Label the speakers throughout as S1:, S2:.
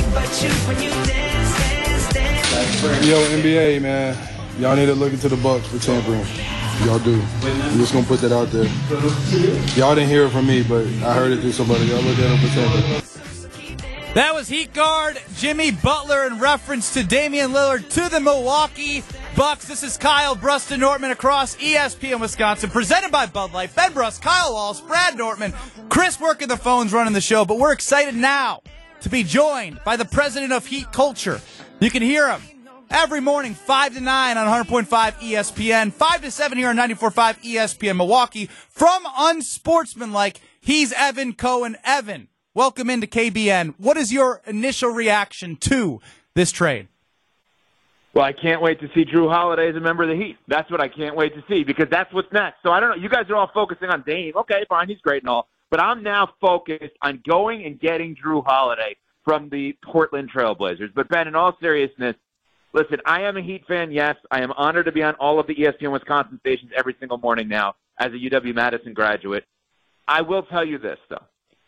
S1: Yo, NBA, man. Y'all need to look into the Bucks for tampering. Y'all do. I'm just going to put that out there. Y'all didn't hear it from me, but I heard it through somebody. Y'all look at him for tampering.
S2: That was Heat guard Jimmy Butler in reference to Damian Lillard to the Milwaukee Bucks. This is Kyle Bruston Nortman across ESPN Wisconsin, presented by Bud Light. Ben Brust, Kyle Walsh, Brad Nortman, Chris working the phones running the show, but we're excited now to be joined by the president of Heat Culture. You can hear him every morning, 5 to 9 on 100.5 ESPN, 5 to 7 here on 94.5 ESPN Milwaukee. From Unsportsmanlike, he's Evan Cohen. Evan, welcome into KBN. What is your initial reaction to this trade?
S3: Well, I can't wait to see Jrue Holiday as a member of the Heat. That's what I can't wait to see, because that's what's next. So I don't know. You guys are all focusing on Dame. Okay, fine, he's great and all. But I'm now focused on going and getting Jrue Holiday from the Portland Trail Blazers. But, Ben, in all seriousness, listen, I am a Heat fan, yes. I am honored to be on all of the ESPN Wisconsin stations every single morning now as a UW-Madison graduate. I will tell you this, though.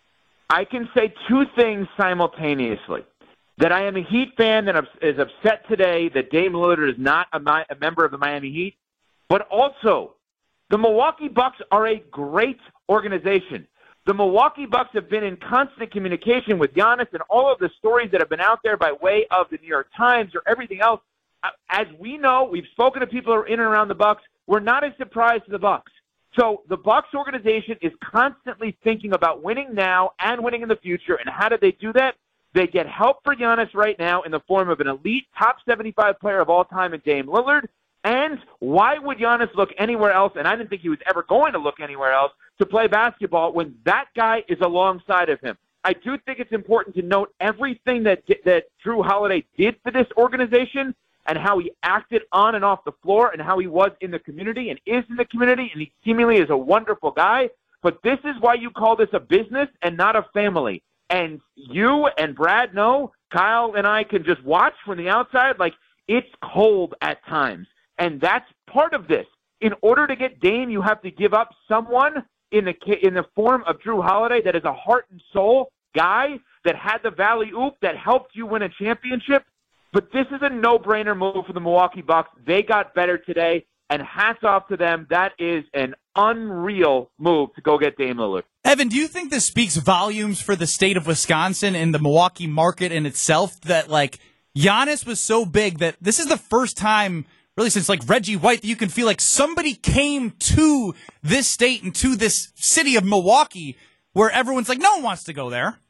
S3: I can say two things simultaneously. That I am a Heat fan that is upset today that Dame Lillard is not a member of the Miami Heat, but also the Milwaukee Bucks are a great organization. The Milwaukee Bucks have been in constant communication with Giannis, and all of the stories that have been out there by way of the New York Times or everything else. As we know, we've spoken to people who are in and around the Bucks. We're not a surprise to the Bucks. So the Bucks organization is constantly thinking about winning now and winning in the future. And how do they do that? They get help for Giannis right now in the form of an elite top 75 player of all time in Dame Lillard. And why would Giannis look anywhere else, and I didn't think he was ever going to look anywhere else, to play basketball when that guy is alongside of him? I do think it's important to note everything that Jrue Holiday did for this organization and how he acted on and off the floor and how he was in the community and is in the community, and he seemingly is a wonderful guy. But this is why you call this a business and not a family. And you and Brad know, Kyle and I can just watch from the outside, like it's cold at times. And that's part of this. In order to get Dame, you have to give up someone in the form of Jrue Holiday that is a heart and soul guy that had the Valley Oop that helped you win a championship. But this is a no-brainer move for the Milwaukee Bucks. They got better today, and hats off to them. That is an unreal move to go get Dame Lillard.
S2: Evan, do you think this speaks volumes for the state of Wisconsin and the Milwaukee market in itself that, like, Giannis was so big that this is the first time, really since, like, Reggie White, that you can feel like somebody came to this state and to this city of Milwaukee where everyone's like, no one wants to go there?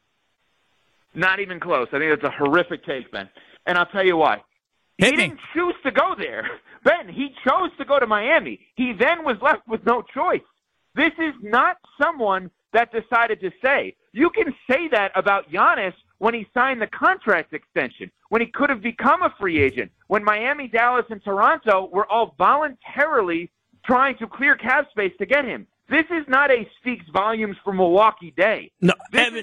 S3: Not even close. I think that's a horrific take, Ben. And I'll tell you why. He didn't choose to go there. Ben, he chose to go to Miami. He then was left with no choice. This is not someone that decided to stay. You can say that about Giannis when he signed the contract extension, when he could have become a free agent, when Miami, Dallas, and Toronto were all voluntarily trying to clear cap space to get him. This is not a speaks volumes for Milwaukee day.
S4: No,
S3: this
S4: Evan,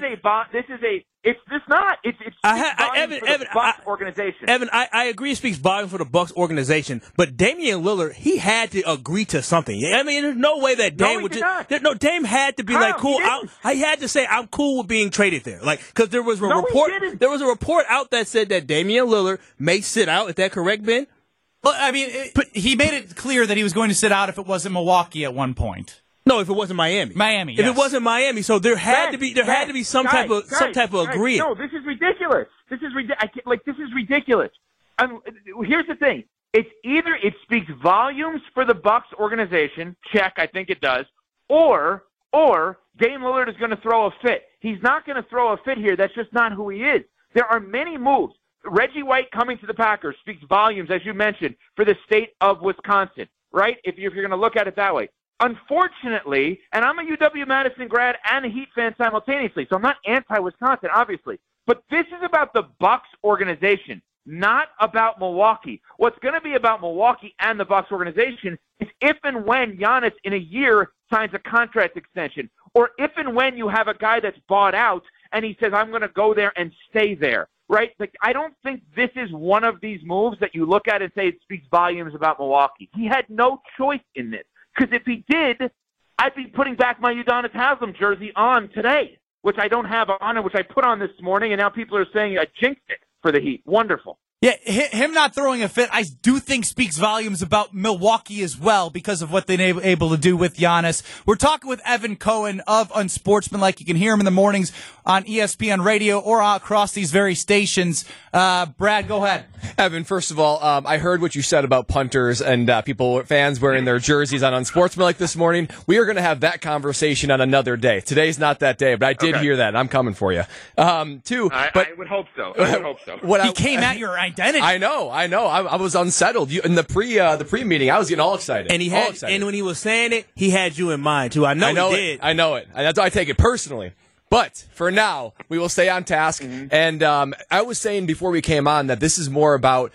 S3: it's not. It's
S4: Evan,
S3: for the Bucks organization.
S4: Evan, I agree it speaks volumes for the Bucks organization, but Damian Lillard, he had to agree to something. I mean, there's no way that Dame would just. No, Dame had to be like, cool. I had to say, I'm cool with being traded there. Like, because there was a report. There was a report out that said that Damian Lillard may sit out. Is that correct, Ben?
S2: Well, I mean, he made it clear that he was going to sit out if it wasn't Milwaukee at one point.
S4: No, if it wasn't Miami.
S2: If
S4: it wasn't Miami, so there had to be some type of agreement.
S3: No, this is ridiculous. This is ridiculous. Here's the thing. It's either it speaks volumes for the Bucks organization, check, I think it does, or Dame Lillard is going to throw a fit. He's not going to throw a fit here. That's just not who he is. There are many moves. Reggie White coming to the Packers speaks volumes, as you mentioned, for the state of Wisconsin, right? If you're going to look at it that way. Unfortunately, and I'm a UW-Madison grad and a Heat fan simultaneously, so I'm not anti-Wisconsin, obviously. But this is about the Bucks organization, not about Milwaukee. What's going to be about Milwaukee and the Bucks organization is if and when Giannis in a year signs a contract extension, or if and when you have a guy that's bought out and he says, I'm going to go there and stay there, right? Like, I don't think this is one of these moves that you look at and say it speaks volumes about Milwaukee. He had no choice in this. Because if he did, I'd be putting back my Udonis Haslem jersey on today. which I don't have on, and which I put on this morning, and now people are saying I jinxed it for the Heat. Wonderful.
S2: Yeah, him not throwing a fit, I do think speaks volumes about Milwaukee as well because of what they've been able to do with Giannis. We're talking with Evan Cohen of Unsportsmanlike. You can hear him in the mornings on ESPN Radio or across these very stations. Brad, go ahead.
S5: Evan, first of all, I heard what you said about punters and fans wearing their jerseys on Unsportsmanlike this morning. We are going to have that conversation on another day. Today's not that day, but I did hear that, and I'm coming for you.
S3: I would hope so.
S2: He came at your identity.
S5: I know. I was unsettled. In the pre-meeting, I was getting all excited.
S4: And when he was saying it, he had you in mind too. I know he did.
S5: I know it. That's why I take it personally. But for now, we will stay on task. Mm-hmm. And I was saying before we came on that this is more about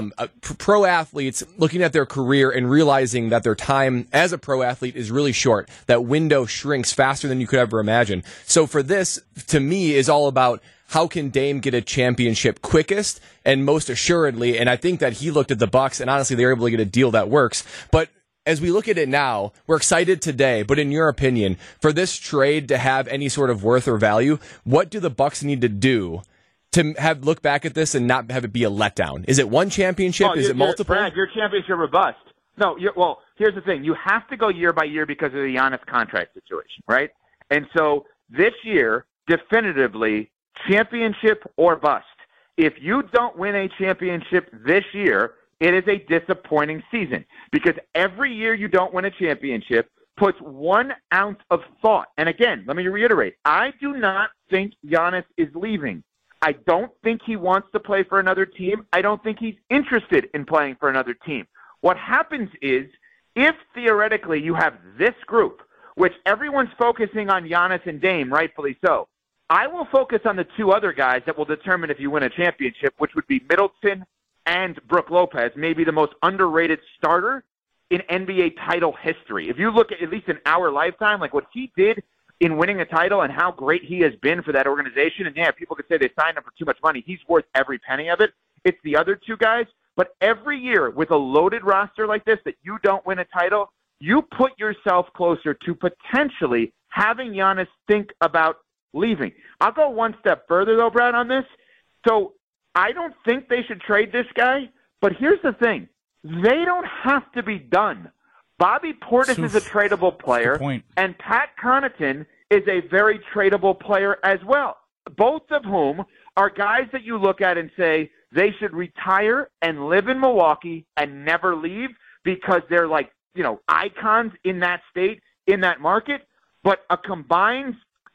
S5: pro athletes looking at their career and realizing that their time as a pro athlete is really short. That window shrinks faster than you could ever imagine. So for this, to me, is all about how can Dame get a championship quickest and most assuredly. And I think that he looked at the Bucks, and honestly, they were able to get a deal that works. But as we look at it now, we're excited today, but in your opinion, for this trade to have any sort of worth or value, what do the Bucks need to do to look back at this and not have it be a letdown? Is it one championship? Is it multiple?
S3: Brad, your championship or bust. No, well, here's the thing. You have to go year by year because of the Giannis contract situation, right? And so this year, definitively, championship or bust. If you don't win a championship this year, it is a disappointing season because every year you don't win a championship puts 1 ounce of thought. And again, let me reiterate, I do not think Giannis is leaving. I don't think he wants to play for another team. I don't think he's interested in playing for another team. What happens is if theoretically you have this group, which everyone's focusing on Giannis and Dame, rightfully so, I will focus on the two other guys that will determine if you win a championship, which would be Middleton and Brook Lopez, maybe the most underrated starter in NBA title history. If you look at least in our lifetime, like what he did in winning a title and how great he has been for that organization, and yeah, people could say they signed him for too much money. He's worth every penny of it. It's the other two guys. But every year with a loaded roster like this that you don't win a title, you put yourself closer to potentially having Giannis think about leaving. I'll go one step further, though, Brad, on this. So I don't think they should trade this guy, but here's the thing. They don't have to be done. Bobby Portis is a tradable player, and Pat Connaughton is a very tradable player as well, both of whom are guys that you look at and say they should retire and live in Milwaukee and never leave because they're like, icons in that state, in that market, but a combined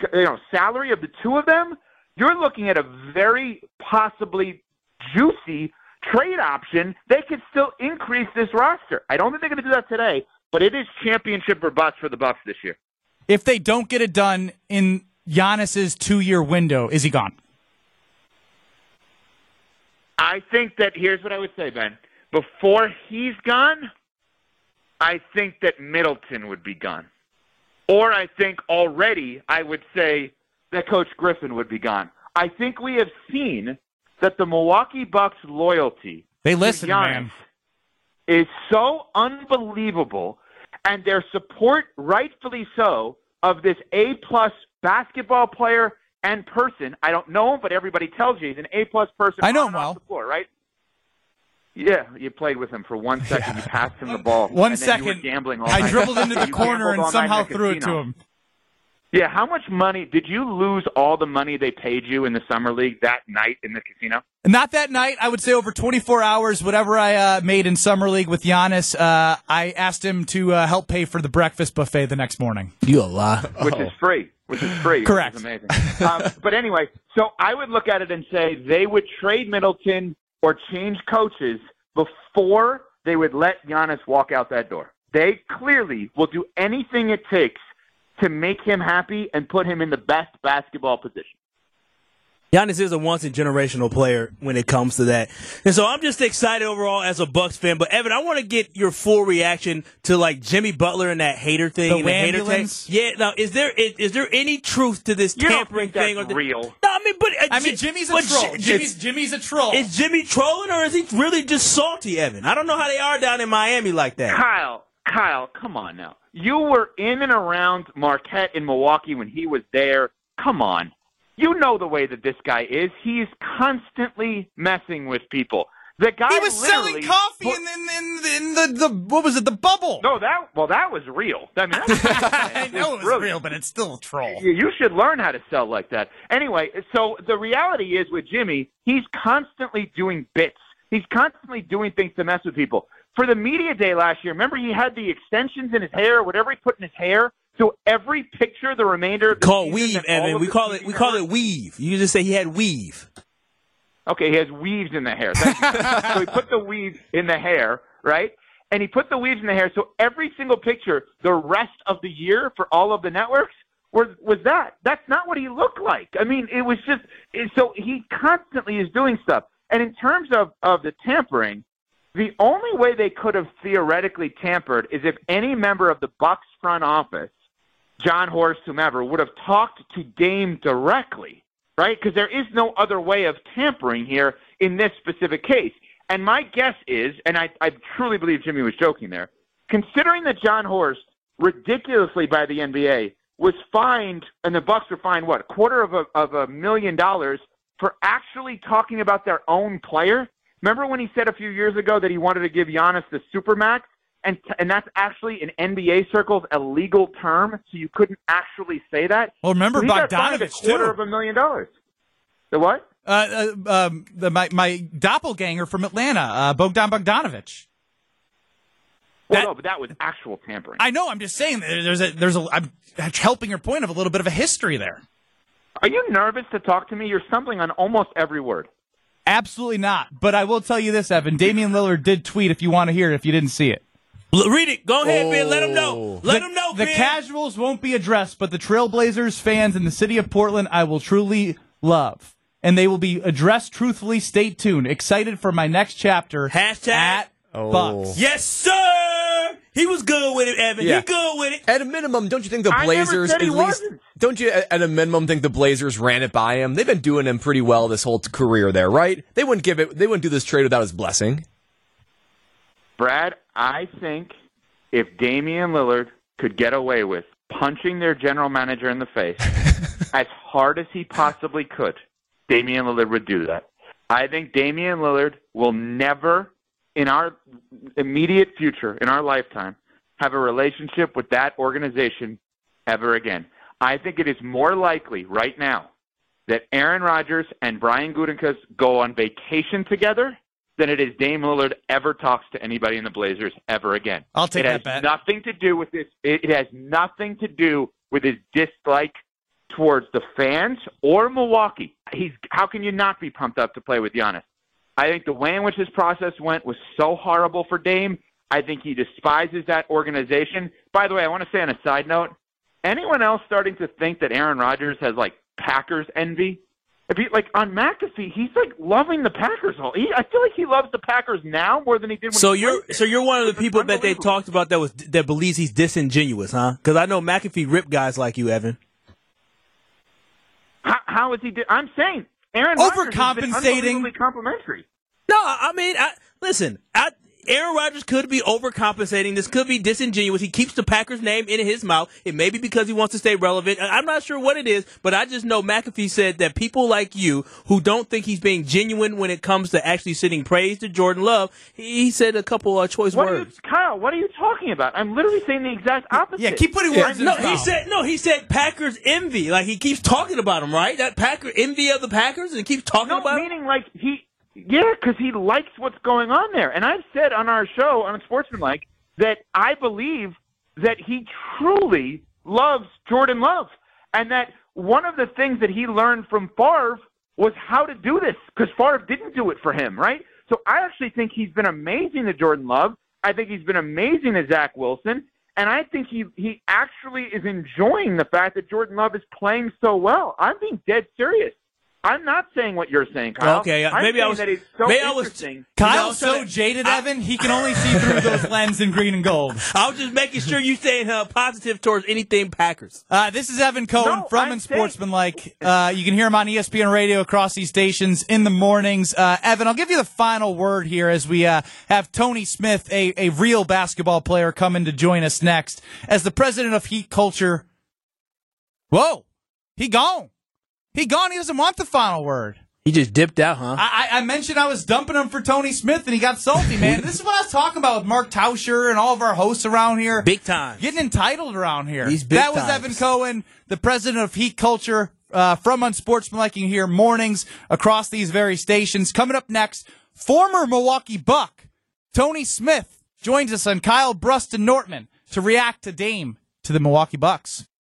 S3: salary of the two of them, you're looking at a very possibly juicy trade option. They could still increase this roster. I don't think they're going to do that today, but it is championship or bust for the Bucks this year.
S2: If they don't get it done in Giannis's 2-year window, is he gone?
S3: I think that here's what I would say, Ben. Before he's gone, I think that Middleton would be gone. Or I think already I would say that Coach Griffin would be gone. I think we have seen that the Milwaukee Bucks loyalty
S2: to Giannis man.
S3: Is so unbelievable, and their support, rightfully so, of this A-plus basketball player and person. I don't know him, but everybody tells you he's an A-plus person.
S2: I know him well.
S3: Off the floor, right? Yeah, you played with him for 1 second. You passed him the ball.
S2: 1 second.
S3: You were gambling all night.
S2: I dribbled into the corner and somehow threw it to him.
S3: Yeah, how much money did you lose? All the money they paid you in the summer league that night in the casino?
S2: Not that night. I would say over 24 hours, whatever I made in summer league with Giannis, I asked him to help pay for the breakfast buffet the next morning.
S4: You a lie.
S3: Which is free.
S2: Correct.
S3: Which is amazing. But anyway, so I would look at it and say they would trade Middleton or change coaches before they would let Giannis walk out that door. They clearly will do anything it takes to make him happy and put him in the best basketball position.
S4: Giannis is a once-in-generational player when it comes to that. And so I'm just excited overall as a Bucks fan. But, Evan, I want to get your full reaction to, Jimmy Butler and that hater thing.
S2: The ambulance?
S4: Yeah. Now, is there any truth to this tampering thing?
S3: That's real.
S4: No,
S2: Jimmy's a troll. Jimmy's a troll.
S4: Is Jimmy trolling or is he really just salty, Evan? I don't know how they are down in Miami like that.
S3: Kyle, come on now. You were in and around Marquette in Milwaukee when he was there. come on. You know the way that this guy is. He's constantly messing with people. The guy
S2: he was selling coffee in the what was it, the bubble?
S3: No, that was real. I mean,
S2: I know it was real, but it's still a troll.
S3: You should learn how to sell like that. Anyway, so the reality is with Jimmy, he's constantly doing bits. He's constantly doing things to mess with people. For the media day last year, remember he had the extensions in his hair, or whatever he put in his hair. So every picture, the remainder of the
S4: called weave, Evan. We call it weave. You just say he had weave.
S3: Okay, he has weaves in the hair. Thank you. So he put the weaves in the hair, right? And he put the weaves in the hair. So every single picture, the rest of the year for all of the networks was that. That's not what he looked like. I mean, it was just so he constantly is doing stuff. And in terms of the tampering, the only way they could have theoretically tampered is if any member of the Bucks front office, John Horst, whomever, would have talked to Dame directly. Right? Because there is no other way of tampering here in this specific case. And my guess is, and I truly believe Jimmy was joking there, considering that John Horst, ridiculously by the NBA, was fined, and the Bucks were fined, what, $250,000 for actually talking about their own player? Remember when he said a few years ago that he wanted to give Giannis the Supermax? And that's actually in NBA circles a legal term, so you couldn't actually say that.
S2: Well, remember so Bogdanovich too.
S3: $250,000. The what?
S2: My doppelganger from Atlanta, Bogdan Bogdanovich.
S3: No, but that was actual tampering.
S2: I know. I'm just saying I'm helping your point of a little bit of a history there.
S3: Are you nervous to talk to me? You're stumbling on almost every word.
S2: Absolutely not. But I will tell you this, Evan. Damian Lillard did tweet, if you want to hear it, if you didn't see it.
S4: Read it. Go ahead, Ben. Let them know. Let them know, Ben.
S2: The casuals won't be addressed, but the Trailblazers fans in the city of Portland I will truly love. And they will be addressed truthfully. Stay tuned. Excited for my next chapter.
S4: Hashtag
S2: Bucks.
S4: Yes, sir. He was good with it, Evan. Yeah. He good with it.
S5: At a minimum, don't you think the Blazers don't you at a minimum think the Blazers ran it by him? They've been doing him pretty well this whole career there, right? They wouldn't do this trade without his blessing.
S3: Brad, I think if Damian Lillard could get away with punching their general manager in the face as hard as he possibly could, Damian Lillard would do that. I think Damian Lillard will never, in our immediate future, in our lifetime, have a relationship with that organization ever again. I think it is more likely right now that Aaron Rodgers and Brian Gutekunst go on vacation together than it is Dame Lillard ever talks to anybody in the Blazers ever again.
S2: I'll take that bet.
S3: It has nothing to do with this. It has nothing to do with his dislike towards the fans or Milwaukee. How can you not be pumped up to play with Giannis? I think the way in which this process went was so horrible for Dame. I think he despises that organization. By the way, I want to say on a side note, anyone else starting to think that Aaron Rodgers has like Packers envy? If he, like on McAfee, he's like loving the Packers. I feel like he loves the Packers now more than he did when
S4: you're one of the people that they talked about that believes he's disingenuous, huh? Because I know McAfee ripped guys like you, Evan.
S3: How is he? I'm saying Aaron
S2: overcompensating.
S3: Rodgers complimentary.
S4: No, I mean, listen. Aaron Rodgers could be overcompensating. This could be disingenuous. He keeps the Packers name in his mouth. It may be because he wants to stay relevant. I'm not sure what it is, but I just know McAfee said that people like you who don't think he's being genuine when it comes to actually sending praise to Jordan Love, he said a couple of choice words.
S3: Kyle, what are you talking about? I'm literally saying the exact opposite.
S2: Yeah, keep putting words in his mouth.
S4: He said Packers envy. Like he keeps talking about him, right? That Packer envy of the Packers and keeps talking about him.
S3: Meaning like yeah, because he likes what's going on there. And I've said on our show, on Sportsmanlike, that I believe that he truly loves Jordan Love. And that one of the things that he learned from Favre was how to do this, because Favre didn't do it for him, right? So I actually think he's been amazing to Jordan Love. I think he's been amazing to Zach Wilson. And I think he actually is enjoying the fact that Jordan Love is playing so well. I'm being dead serious. I'm not saying what you're saying, Kyle.
S4: Okay,
S3: maybe I was. That it's so interesting.
S2: Kyle's so jaded, Evan. He can only see through those lenses in green and gold.
S4: I was just making sure you staying positive towards anything Packers.
S2: This is Evan Cohen from Unsportsmanlike. You can hear him on ESPN Radio across these stations in the mornings. Evan, I'll give you the final word here as we have Tony Smith, a real basketball player, come in to join us next as the president of Heat Culture. Whoa. He gone. He gone. He doesn't want the final word.
S4: He just dipped out, huh?
S2: I mentioned I was dumping him for Tony Smith, and he got salty, man. This is what I was talking about with Mark Tauscher and all of our hosts around here.
S4: Big time.
S2: Getting entitled around here.
S4: That
S2: was Evan Cohen, the president of Heat Culture, from Unsportsmanlike. You can hear mornings across these very stations. Coming up next, former Milwaukee Buck Tony Smith joins us on Kyle Brust and Nortman to react to Dame to the Milwaukee Bucks.